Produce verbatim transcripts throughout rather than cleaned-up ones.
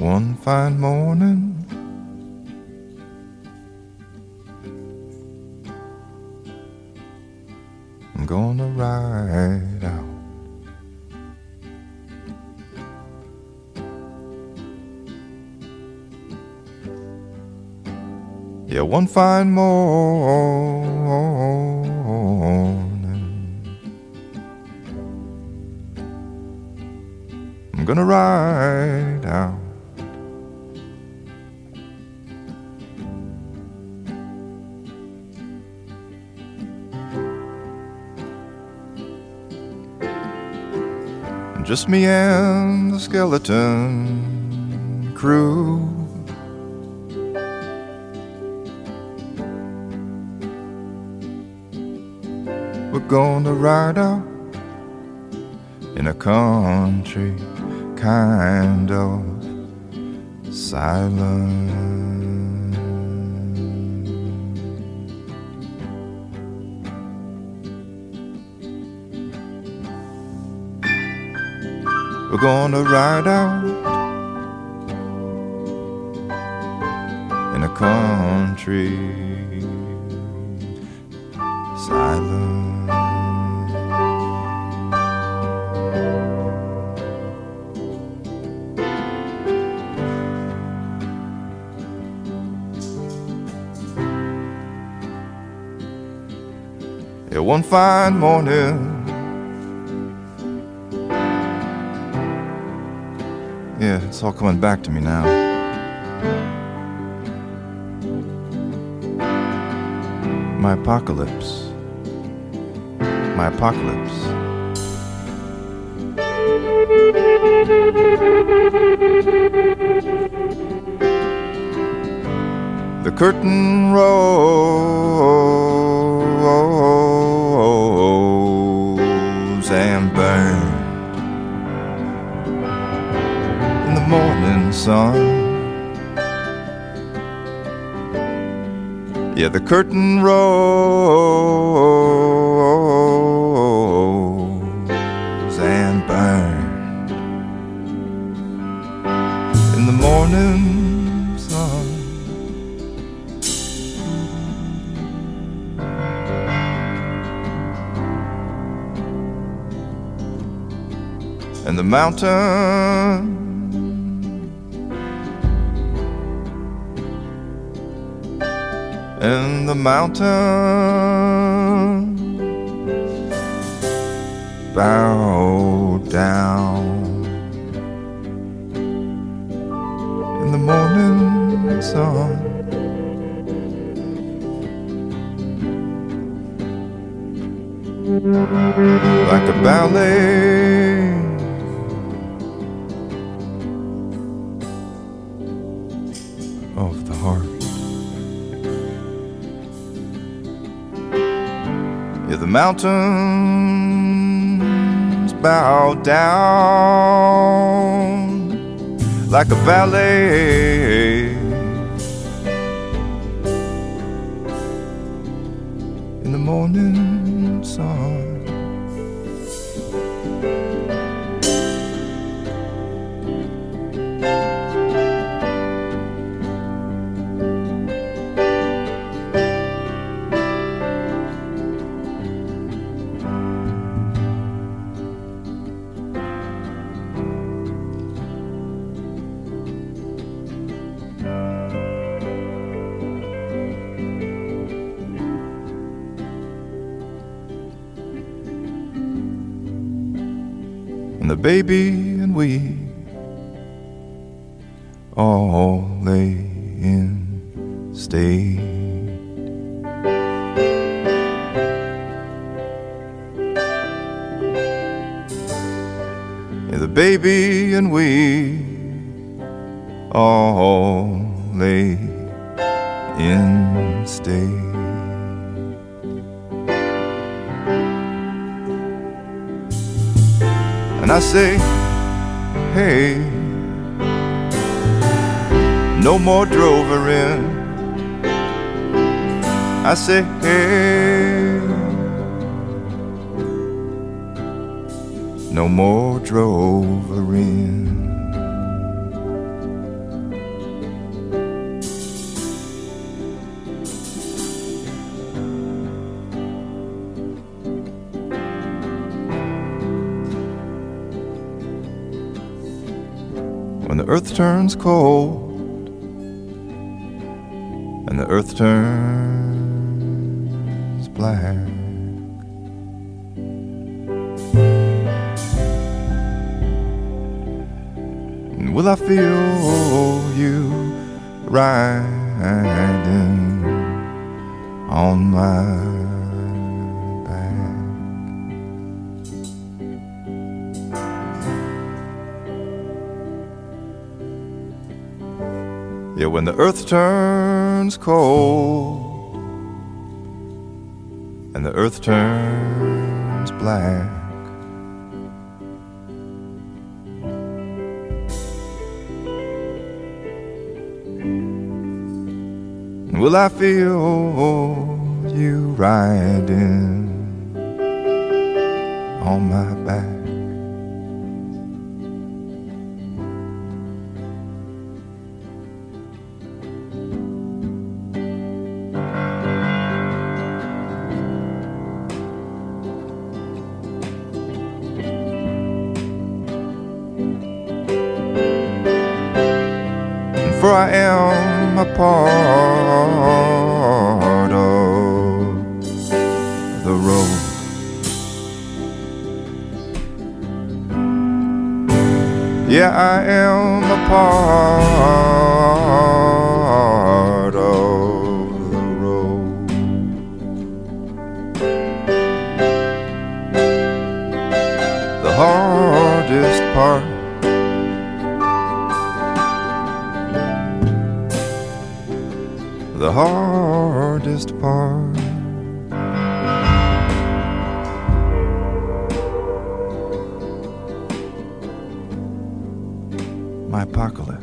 One fine morning, I'm gonna ride out. Yeah, one fine morning, I'm gonna ride out. Just me and the skeleton crew. We're gonna ride out in a country kind of silence. We're gonna ride out in a country silence. Yeah, one fine morning, yeah, it's all coming back to me now. My apocalypse. My apocalypse. The curtain rose and burned in the morning sun. Yeah, the curtain rose and burned in the morning sun. And the mountain and the mountain bow down in the morning sun. Like a ballet of the heart. Yeah, the mountains bow down like a ballet in the morning sun. And the baby and we all lay in state. Yeah, the baby and we all lay in state. And I say, hey, no more drover in. I say, hey, no more drover in. when the earth turns cold and the earth turns black. And will I feel you riding on my back? Yeah, when the earth turns cold and the earth turns black, will I feel you riding on my back? For I am a part of the road. Yeah, I am a part of the road. The hardest part, the hardest part, my apocalypse.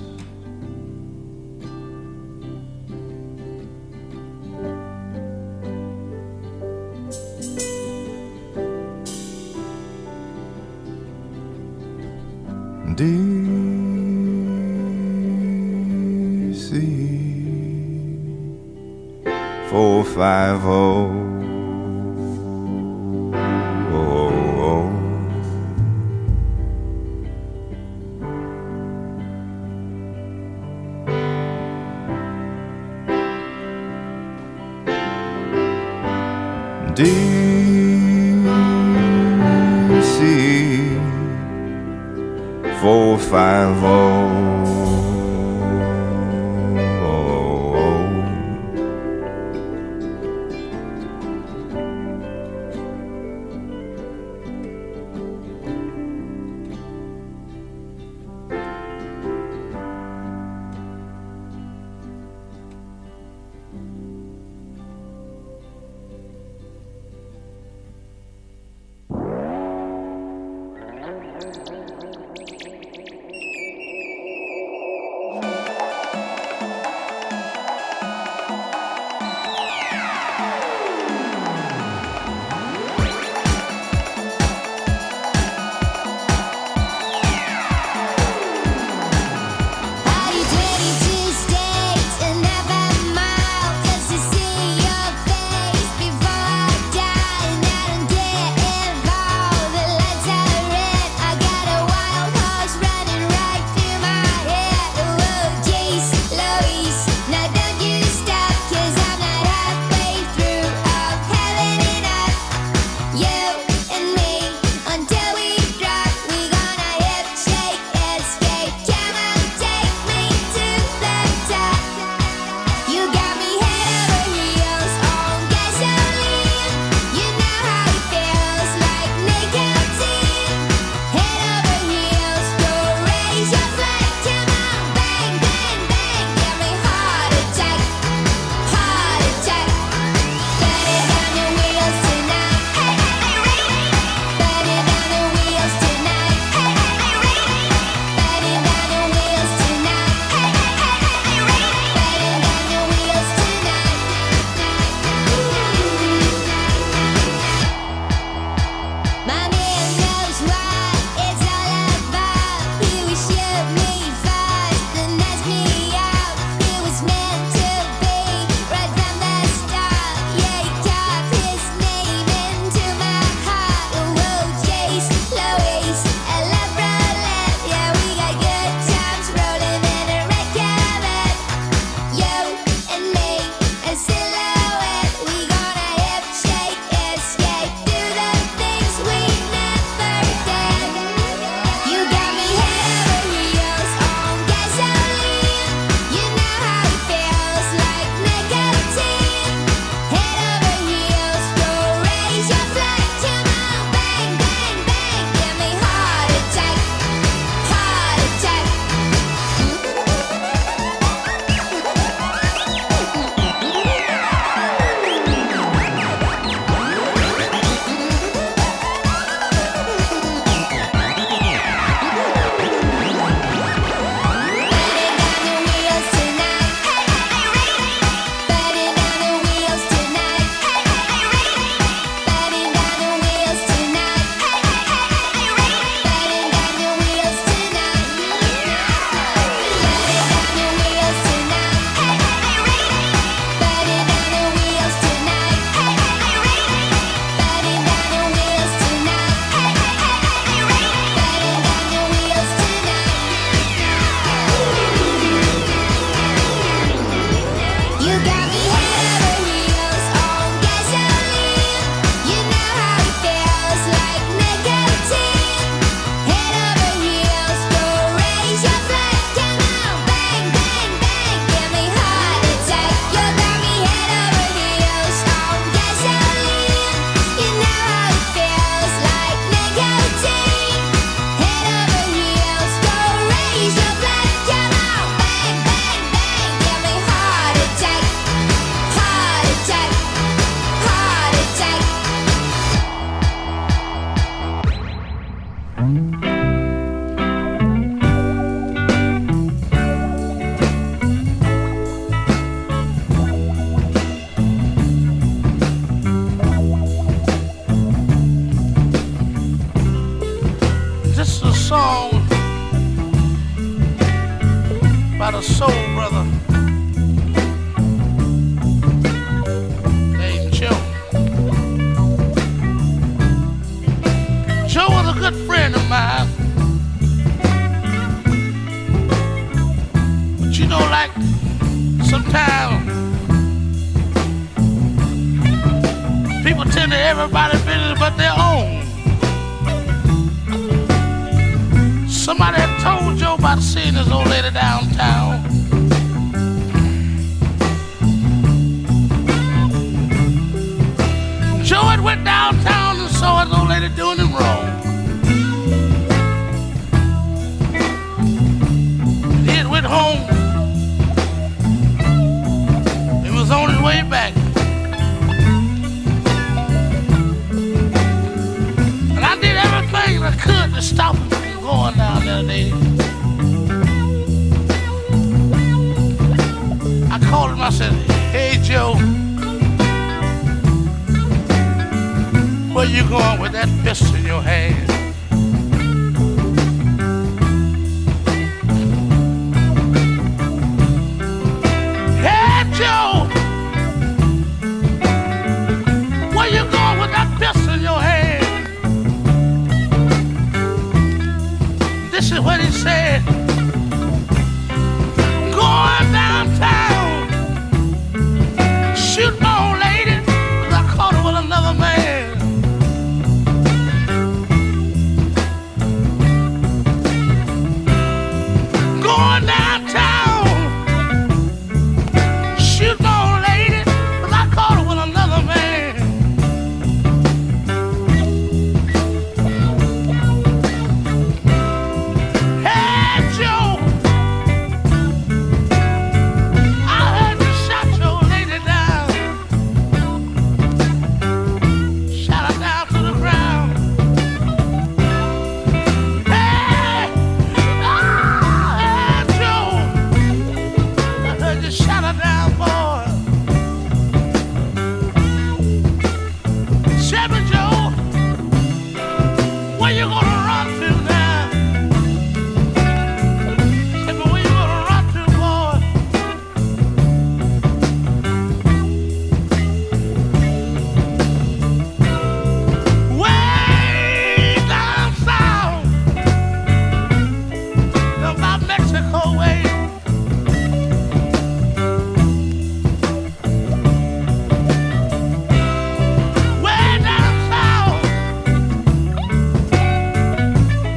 D C four five oh. D C four five oh. I gotta This is a song by the soul brother named Joe. Joe was a good friend of mine. But you know, like sometimes people tend to everybody's business but their own. Somebody had told Joe about seeing this old lady downtown. Joe had went downtown and saw his old lady doing him wrong. He had went home. He was on his way back. And I did everything I could to stop him from going down there, lady. I called him, I said, hey Joe, where you going with that pistol in your hand? Hey Joe, where you going with that pistol in your hand? This is what he said. Going downtown, shoot my old lady, 'cause I caught her with another man. Going downtown, shoot my old lady, 'cause I caught her with another man. Hey Joe, I heard you shot your old lady down, shot her down to the ground. Hey, ah, hey Joe, I heard you shot her down, boy. Chevy Joe, where you gonna run to now? Chevy, where you gonna run to, boy? Way down south, down by Mexico way. Way down south,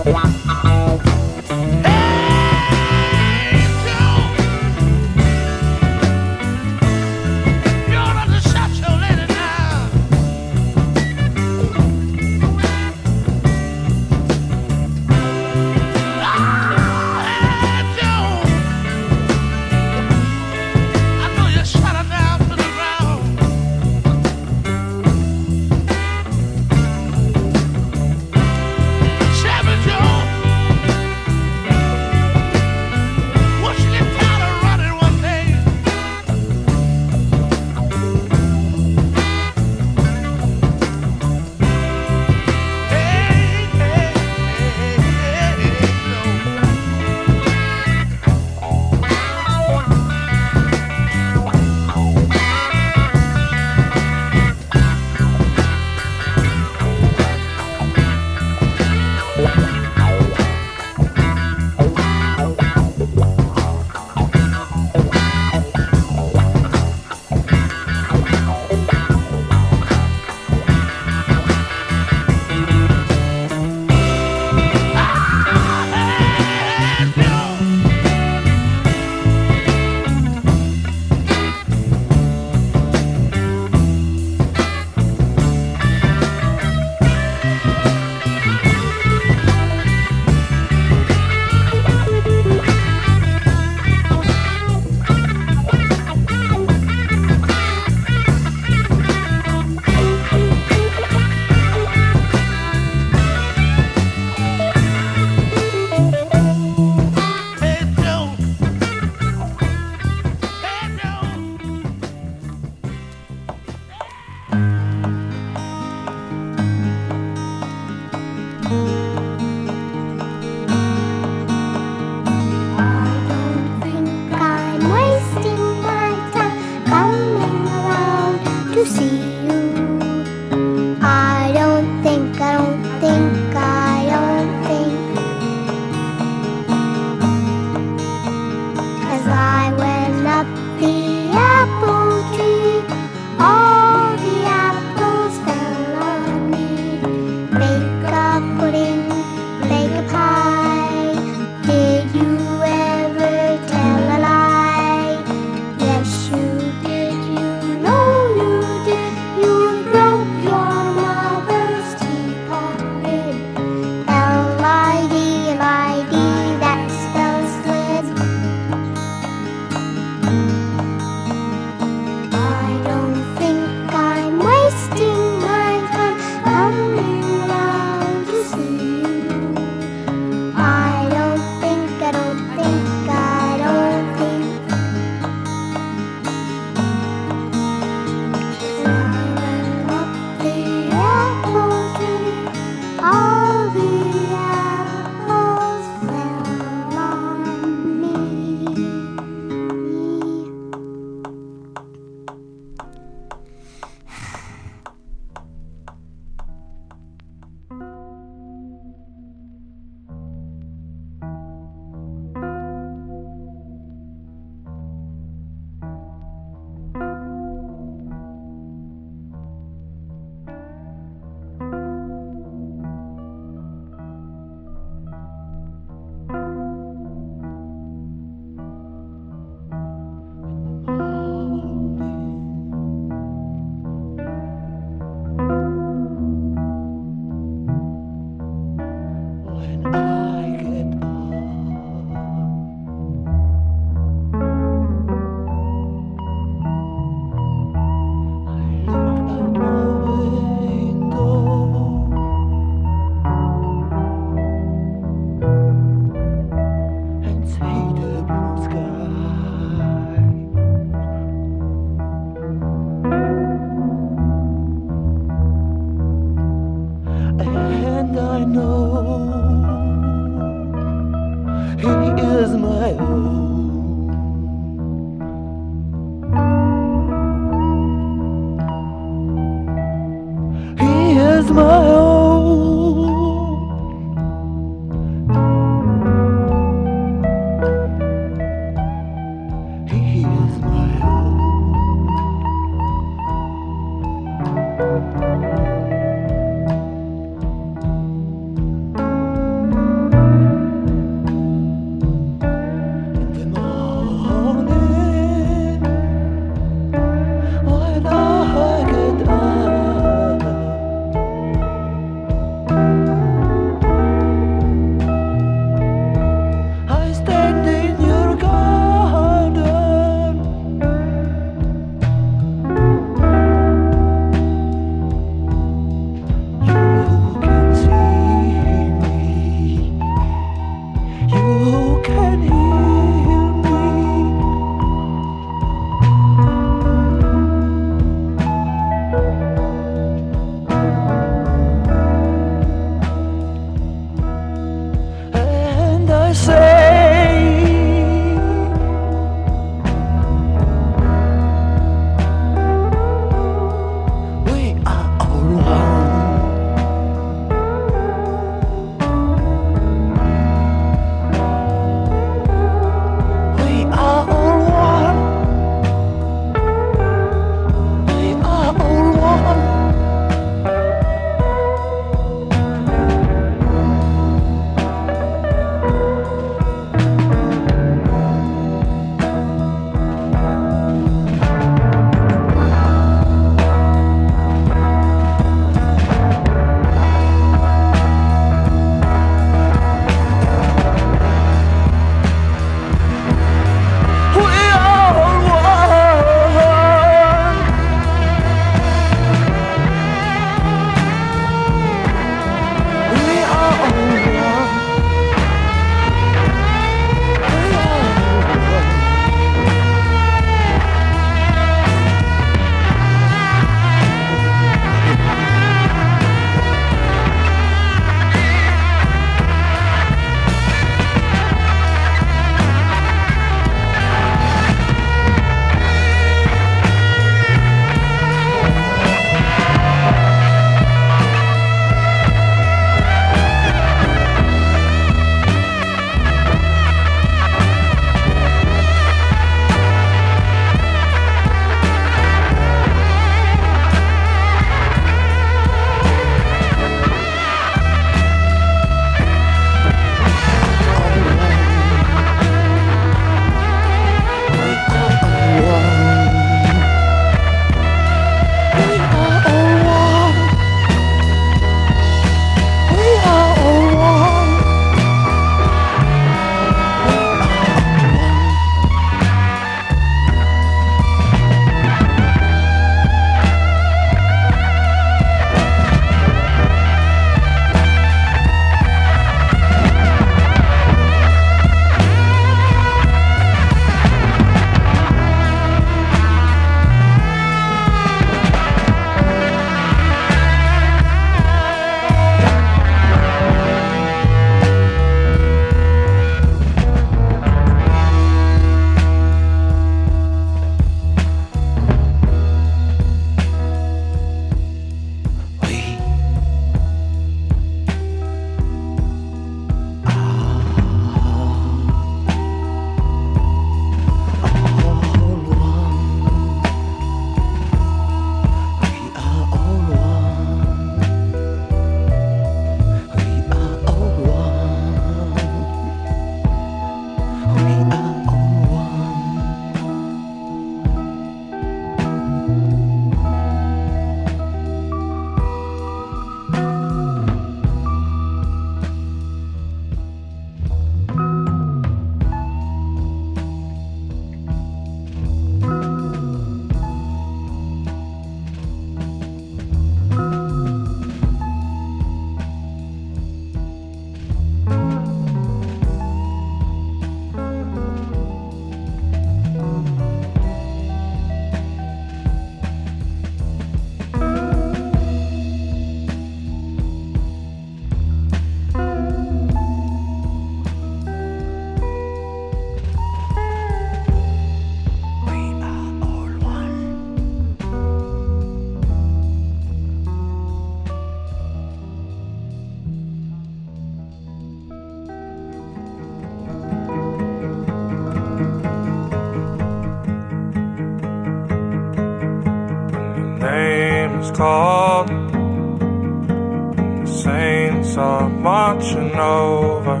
is called. The saints are marching over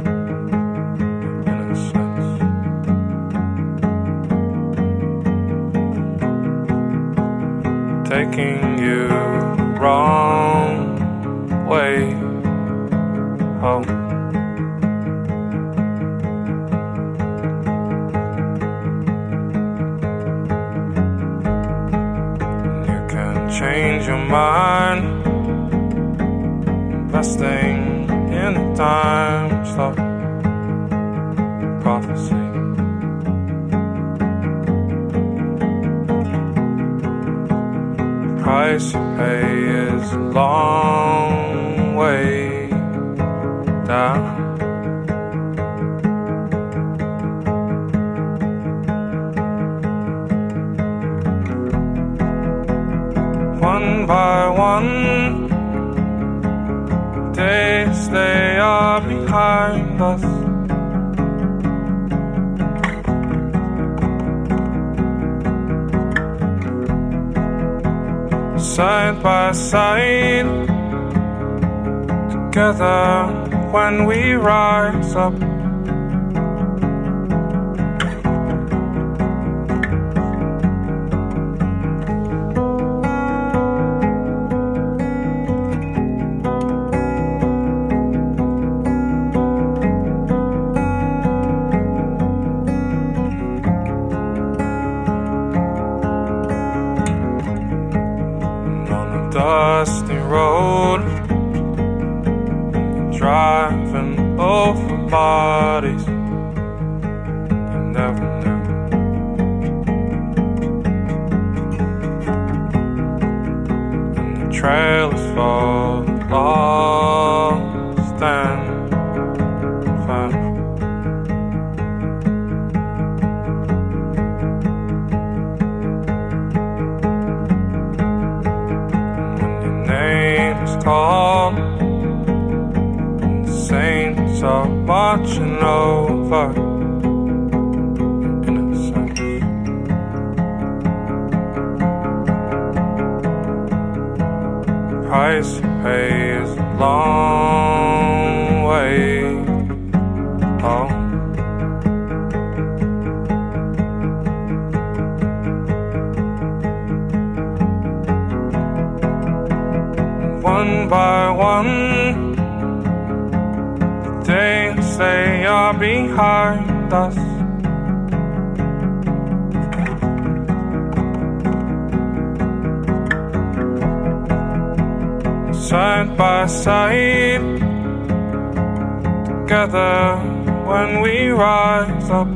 innocence. Taking you the wrong way home. Change your mind, investing in the time slot prophecy. The price you pay is a long way down. One by one, days they are behind us. Side by side, together when we rise up. Dusty road, driving over bodies you never knew. And the trail is full of lost and found. Call. The saints are marching over innocence. Price you pay is a long way home. One by one, the days they are behind us. Side by side, together when we rise up.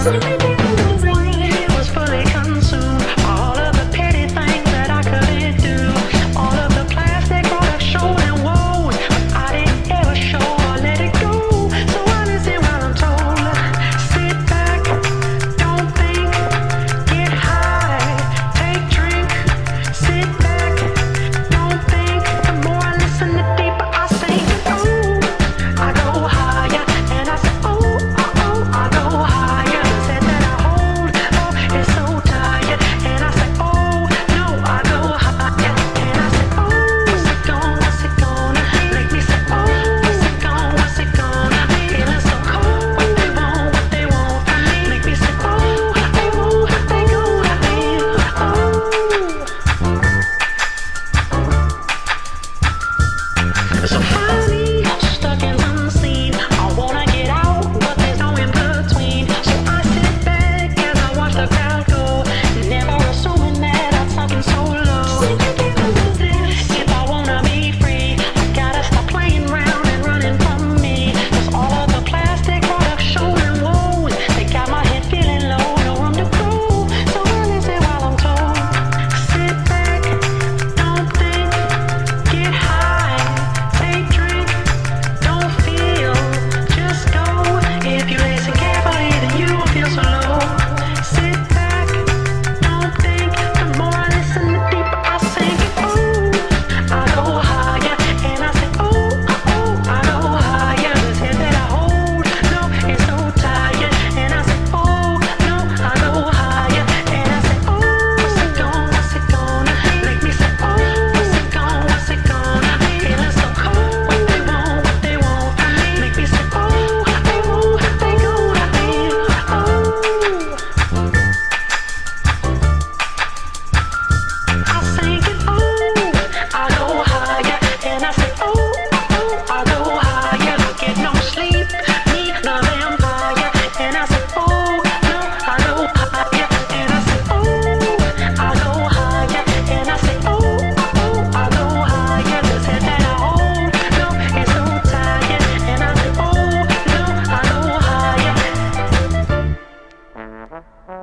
Uh-huh.